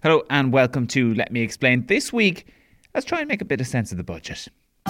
Hello and welcome to Let Me Explain. This week, let's try and make a bit of sense of the budget.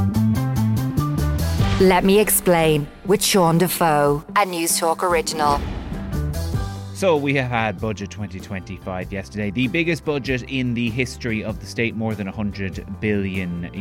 Let Me Explain with Sean Defoe, a News Talk original. So we have had Budget 2025 yesterday, the biggest budget in the history of the state, more than €100 billion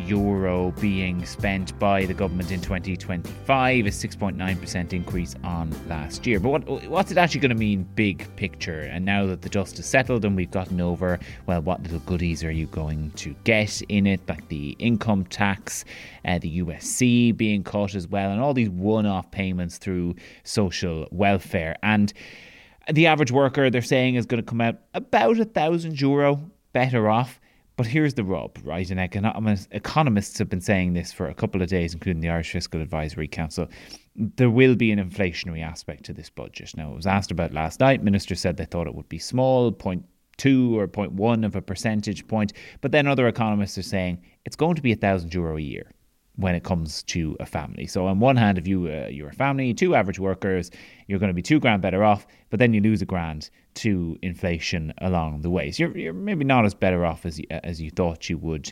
being spent by the government in 2025, a 6.9% increase on last year. But what's it actually going to mean big picture? And now that the dust has settled and we've gotten over, well, what little goodies are you going to get in it, like the income tax, the USC being cut as well, and all these one-off payments through social welfare. And the average worker, they're saying, is going to come out about €1,000 better off. But here's the rub, right? And economists have been saying this for a couple of days, including the Irish Fiscal Advisory Council. There will be an inflationary aspect to this budget. Now, it was asked about last night. Ministers said they thought it would be small, 0.2 or 0.1 of a percentage point. But then other economists are saying it's going to be €1,000 a year when it comes to a family. So on one hand, if you're a family, two average workers, you're going to be £2,000 better off, but then you lose £1,000 to inflation along the way. So you're maybe not as better off as you thought you would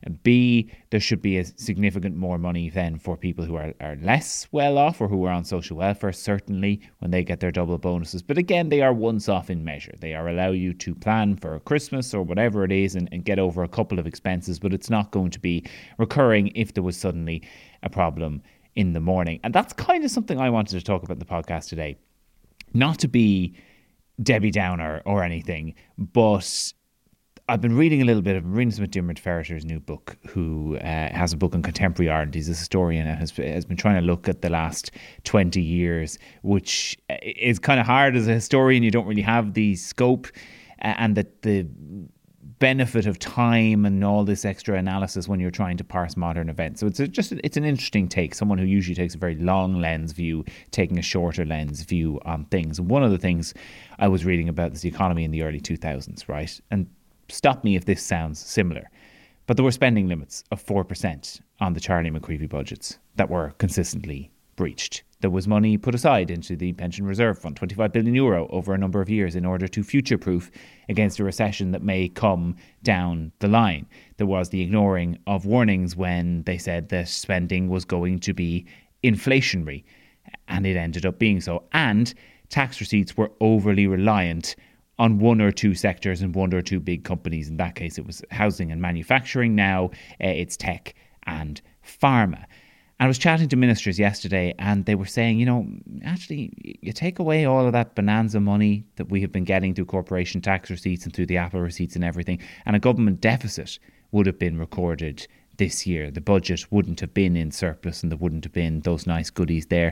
be. There should be a significant more money then for people who are less well off or who are on social welfare, certainly when they get their double bonuses. But again, they are once off in measure. They are allow you to plan for Christmas or whatever it is and get over a couple of expenses, but it's not going to be recurring if there was suddenly a problem in the morning. And that's kind of something I wanted to talk about in the podcast today. Not to be Debbie Downer or anything, but I've been reading a little bit. I've been reading some of Diarmuid Ferriter's new book, who has a book on contemporary Ireland. He's a historian and has been trying to look at the last 20 years, which is kind of hard as a historian. You don't really have the scope and the benefit of time and all this extra analysis when you're trying to parse modern events. So it's an interesting take. Someone who usually takes a very long lens view, taking a shorter lens view on things. And one of the things I was reading about is the economy in the early 2000s, right? And stop me if this sounds similar, but there were spending limits of 4% on the Charlie McCreevy budgets that were consistently breached. There was money put aside into the Pension Reserve Fund, €25 billion over a number of years, in order to future-proof against a recession that may come down the line. There was the ignoring of warnings when they said that spending was going to be inflationary, and it ended up being so. And tax receipts were overly reliant on one or two sectors and one or two big companies. In that case, it was housing and manufacturing. Now it's tech and pharma. And I was chatting to ministers yesterday and they were saying, actually, you take away all of that bonanza money that we have been getting through corporation tax receipts and through the Apple receipts and everything, and a government deficit would have been recorded this year. The budget wouldn't have been in surplus and there wouldn't have been those nice goodies there.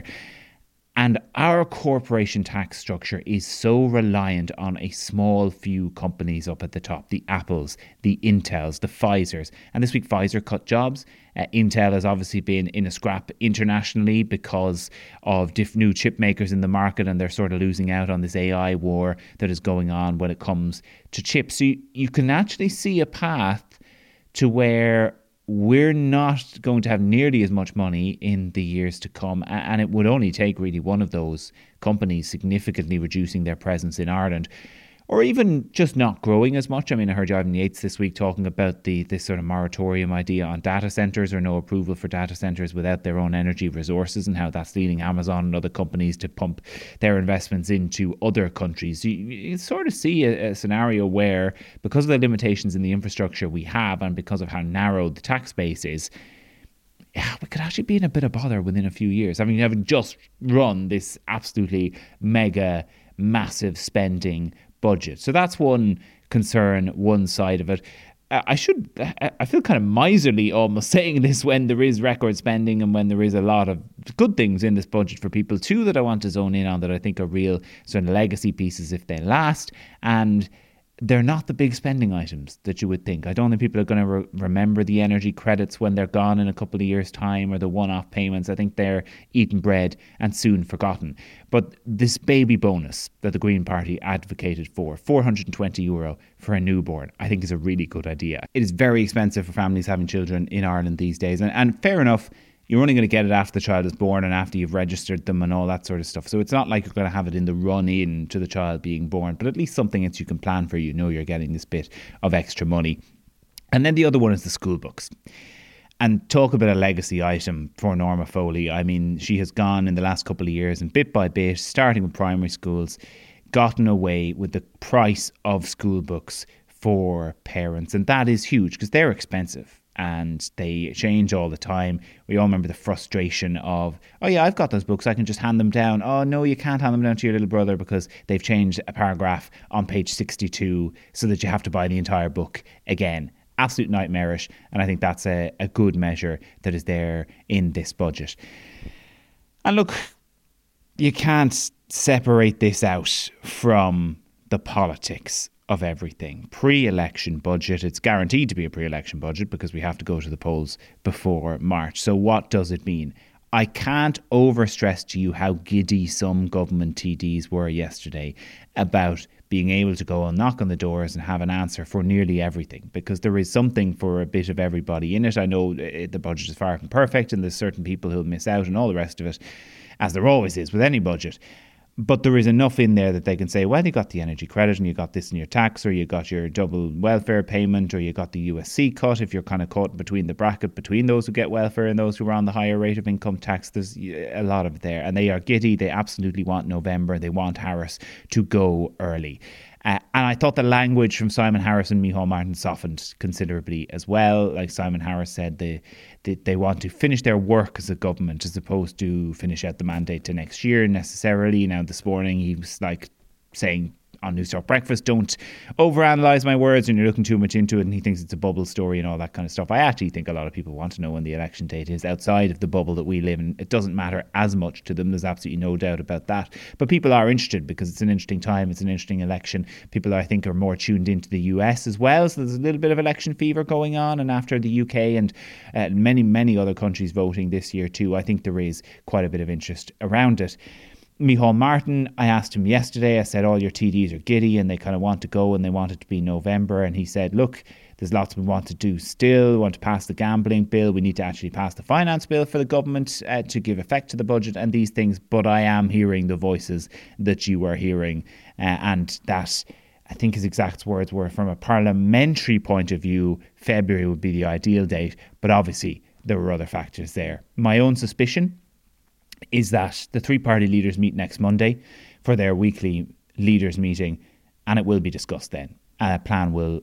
And our corporation tax structure is so reliant on a small few companies up at the top, the Apples, the Intels, the Pfizers. And this week, Pfizer cut jobs. Intel has obviously been in a scrap internationally because of new chip makers in the market, and they're sort of losing out on this AI war that is going on when it comes to chips. So you can actually see a path to where we're not going to have nearly as much money in the years to come. And it would only take really one of those companies significantly reducing their presence in Ireland, or even just not growing as much. I mean, I heard Ivan Yates this week talking about this sort of moratorium idea on data centres, or no approval for data centres without their own energy resources, and how that's leading Amazon and other companies to pump their investments into other countries. You sort of see a scenario where, because of the limitations in the infrastructure we have and because of how narrow the tax base is, we could actually be in a bit of bother within a few years. I mean, having just run this absolutely mega, massive spending budget. So that's one concern, one side of it. I feel kind of miserly almost saying this when there is record spending and when there is a lot of good things in this budget for people. Two that I want to zone in on that I think are real sort of legacy pieces if they last, and they're not the big spending items that you would think. I don't think people are going to remember the energy credits when they're gone in a couple of years' time, or the one-off payments. I think they're eaten bread and soon forgotten. But this baby bonus that the Green Party advocated for, €420 for a newborn, I think is a really good idea. It is very expensive for families having children in Ireland these days. And fair enough, you're only going to get it after the child is born and after you've registered them and all that sort of stuff. So it's not like you're going to have it in the run in to the child being born, but at least something that you can plan for. You know you're getting this bit of extra money. And then the other one is the school books. And talk about a legacy item for Norma Foley. I mean, she has gone in the last couple of years and bit by bit, starting with primary schools, gotten away with the price of school books for parents. And that is huge because they're expensive. And they change all the time. We all remember the frustration of, oh yeah, I've got those books, I can just hand them down. Oh no, you can't hand them down to your little brother because they've changed a paragraph on page 62 so that you have to buy the entire book again. Absolute nightmarish. And I think that's a good measure that is there in this budget. And look, you can't separate this out from the politics of everything. Pre-election budget. It's guaranteed to be a pre-election budget because we have to go to the polls before March. So what does it mean? I can't overstress to you how giddy some government TDs were yesterday about being able to go and knock on the doors and have an answer for nearly everything, because there is something for a bit of everybody in it. I know the budget is far from perfect and there's certain people who'll miss out and all the rest of it, as there always is with any budget. But there is enough in there that they can say, well, you got the energy credit and you got this in your tax, or you got your double welfare payment, or you got the USC cut if you're kind of caught between the bracket between those who get welfare and those who are on the higher rate of income tax. There's a lot of it there. And they are giddy. They absolutely want November. They want Harris to go early. And I thought the language from Simon Harris and Micheál Martin softened considerably as well. Like Simon Harris said, they want to finish their work as a government as opposed to finish out the mandate to next year necessarily. Now, this morning he was like saying on News Talk Breakfast, don't overanalyze my words and you're looking too much into it, and he thinks it's a bubble story and all that kind of stuff. I actually think a lot of people want to know when the election date is outside of the bubble that we live in. It doesn't matter as much to them. There's absolutely no doubt about that. But people are interested because it's an interesting time. It's an interesting election. People, I think, are more tuned into the US as well. So there's a little bit of election fever going on. And after the UK and many other countries voting this year too, I think there is quite a bit of interest around it. Micheál Martin, I asked him yesterday, I said, all your TDs are giddy and they kind of want to go and they want it to be November. And he said, look, there's lots we want to do still. We want to pass the gambling bill. We need to actually pass the finance bill for the government to give effect to the budget and these things. But I am hearing the voices that you are hearing. And that, I think his exact words were, from a parliamentary point of view, February would be the ideal date. But obviously, there were other factors there. My own suspicion is that the three party leaders meet next Monday for their weekly leaders meeting, and it will be discussed then. A plan will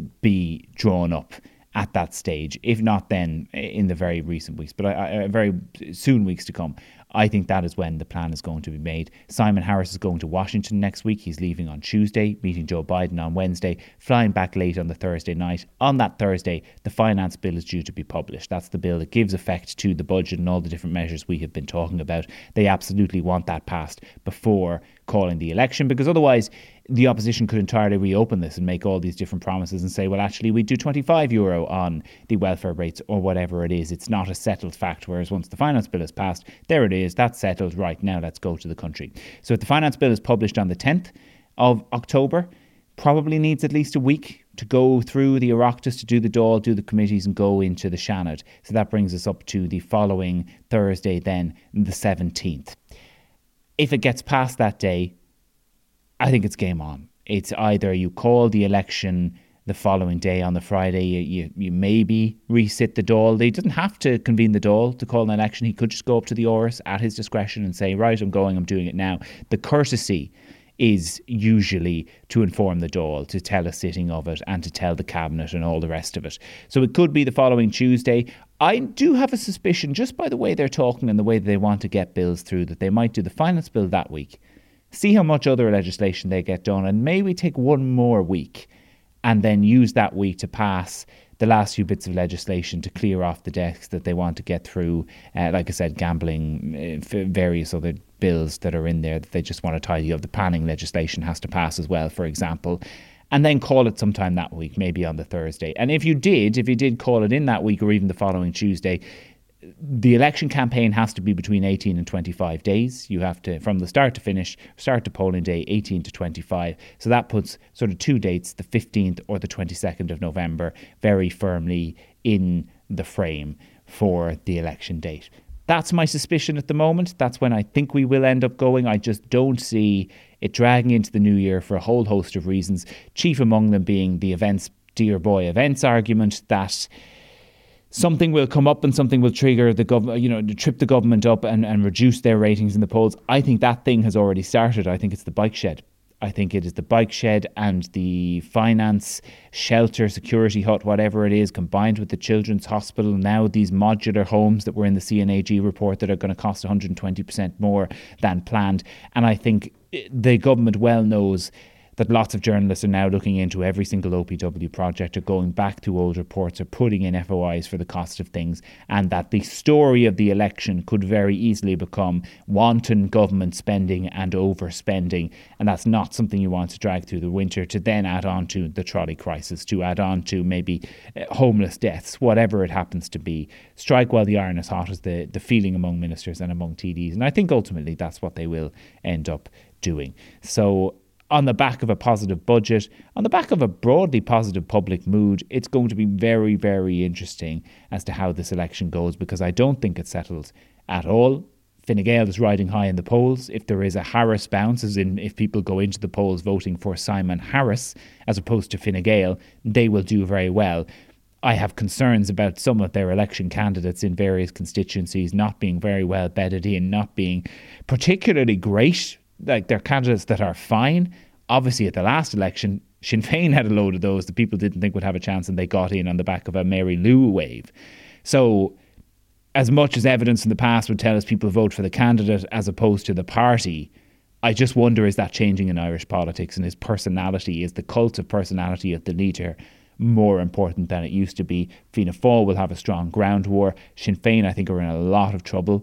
be drawn up at that stage, if not then in the very recent weeks, but very soon weeks to come. I think that is when the plan is going to be made. Simon Harris is going to Washington next week. He's leaving on Tuesday, meeting Joe Biden on Wednesday, flying back late on the Thursday night. On that Thursday, the finance bill is due to be published. That's the bill that gives effect to the budget and all the different measures we have been talking about. They absolutely want that passed before calling the election, because otherwise the opposition could entirely reopen this and make all these different promises and say, well, actually, we do €25 on the welfare rates or whatever it is. It's not a settled fact, whereas once the finance bill is passed, there it is, that's settled, right, now let's go to the country. So if the finance bill is published on the 10th of October, probably needs at least a week to go through the Oireachtas, to do the Dáil, do the committees and go into the Seanad. So that brings us up to the following Thursday then, the 17th. If it gets past that day, I think it's game on. It's either you call the election the following day on the Friday, you maybe resit the Dáil. He doesn't have to convene the Dáil to call an election. He could just go up to the Áras at his discretion and say, right, I'm doing it now. The courtesy is usually to inform the Dáil, to tell a sitting of it and to tell the Cabinet and all the rest of it. So it could be the following Tuesday. I do have a suspicion, just by the way they're talking and the way that they want to get bills through, that they might do the finance bill that week, see how much other legislation they get done, and maybe take one more week and then use that week to pass the last few bits of legislation to clear off the decks that they want to get through. Like I said, gambling, various other bills that are in there that they just want to tidy up. The planning legislation has to pass as well, for example. And then call it sometime that week, maybe on the Thursday. And if you did call it in that week or even the following Tuesday, the election campaign has to be between 18 and 25 days. You have to, from the start to finish, start to polling day, 18 to 25. So that puts sort of two dates, the 15th or the 22nd of November, very firmly in the frame for the election date. That's my suspicion at the moment. That's when I think we will end up going. I just don't see it dragging into the new year for a whole host of reasons, chief among them being the events, dear boy events argument, that something will come up and something will trigger the government, trip the government up and reduce their ratings in the polls. I think that thing has already started. I think it's the bike shed. I think it is the bike shed and the finance, shelter, security hut, whatever it is, combined with the children's hospital. Now these modular homes that were in the CNAG report that are going to cost 120% more than planned. And I think the government well knows that lots of journalists are now looking into every single OPW project, or going back to old reports, or putting in FOIs for the cost of things, and that the story of the election could very easily become wanton government spending and overspending, and that's not something you want to drag through the winter, to then add on to the trolley crisis, to add on to maybe homeless deaths, whatever it happens to be. Strike while the iron is hot is the feeling among ministers and among TDs, and I think ultimately that's what they will end up doing. So on the back of a positive budget, on the back of a broadly positive public mood, it's going to be very, very interesting as to how this election goes, because I don't think it's settled at all. Fine Gael is riding high in the polls. If there is a Harris bounce, as in if people go into the polls voting for Simon Harris as opposed to Fine Gael, they will do very well. I have concerns about some of their election candidates in various constituencies not being very well bedded in, not being particularly great. Like, they're candidates that are fine. Obviously, at the last election, Sinn Féin had a load of those that people didn't think would have a chance, and they got in on the back of a Mary Lou wave. So, as much as evidence in the past would tell us people vote for the candidate as opposed to the party, I just wonder, is that changing in Irish politics? And is the cult of personality of the leader more important than it used to be? Fianna Fáil will have a strong ground war. Sinn Féin, I think, are in a lot of trouble.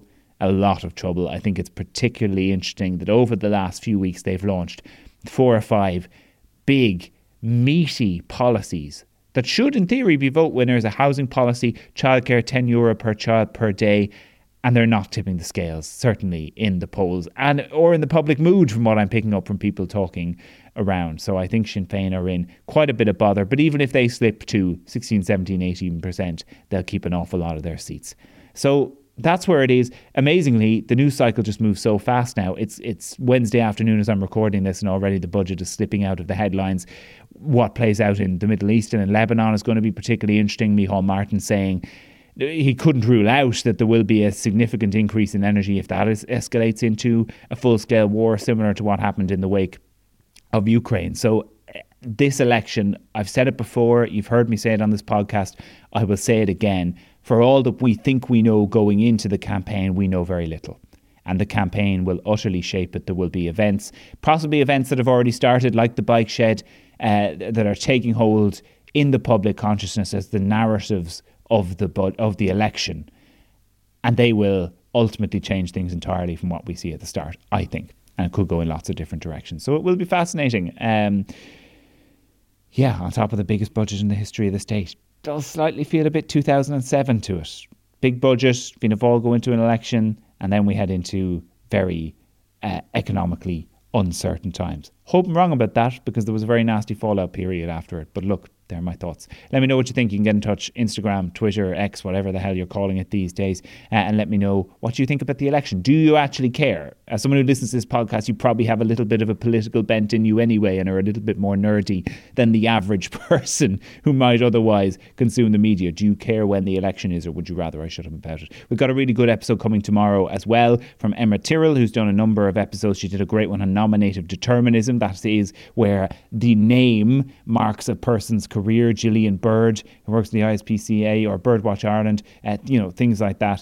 I think it's particularly interesting that over the last few weeks they've launched 4 or 5 big, meaty policies that should, in theory, be vote winners. A housing policy, childcare, €10 per child per day, and they're not tipping the scales, certainly in the polls or in the public mood, from what I'm picking up from people talking around. So I think Sinn Féin are in quite a bit of bother, but even if they slip to 16, 17, 18%, they'll keep an awful lot of their seats. So that's where it is. Amazingly, the news cycle just moves so fast now. It's Wednesday afternoon as I'm recording this, and already the budget is slipping out of the headlines. What plays out in the Middle East and in Lebanon is going to be particularly interesting. Micheál Martin saying he couldn't rule out that there will be a significant increase in energy if that escalates into a full-scale war, similar to what happened in the wake of Ukraine. So this election, I've said it before, you've heard me say it on this podcast, I will say it again. For all that we think we know going into the campaign, we know very little. And the campaign will utterly shape it. There will be events, possibly events that have already started, like the bike shed, that are taking hold in the public consciousness as the narratives of the election. And they will ultimately change things entirely from what we see at the start, I think. And it could go in lots of different directions. So it will be fascinating. On top of the biggest budget in the history of the state. Does slightly feel a bit 2007 to it. Big budget, Fianna Fáil go into an election, and then we head into very economically uncertain times. Hope I'm wrong about that, because there was a very nasty fallout period after it. But look, they're my thoughts. Let me know what you think. You can get in touch, Instagram, Twitter, X, whatever the hell you're calling it these days, and let me know what you think about the election. Do you actually care? As someone who listens to this podcast, you probably have a little bit of a political bent in you anyway, and are a little bit more nerdy than the average person who might otherwise consume the media. Do you care when the election is, or would you rather I shut up about it? We've got a really good episode coming tomorrow as well from Emma Tyrrell, who's done a number of episodes. She did a great one on nominative determinism. That is where the name marks a person's career. Gillian Bird, who works in the ISPCA or Birdwatch Ireland, things like that.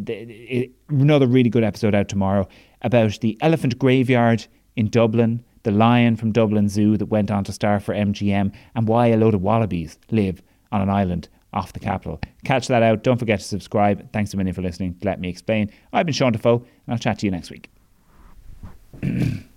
Another really good episode out tomorrow about the elephant graveyard in Dublin, the lion from Dublin Zoo that went on to star for MGM, and why a load of wallabies live on an island off the capital. Catch that out. Don't forget to subscribe. Thanks a million for listening. Let me explain. I've been Sean Defoe, and I'll chat to you next week.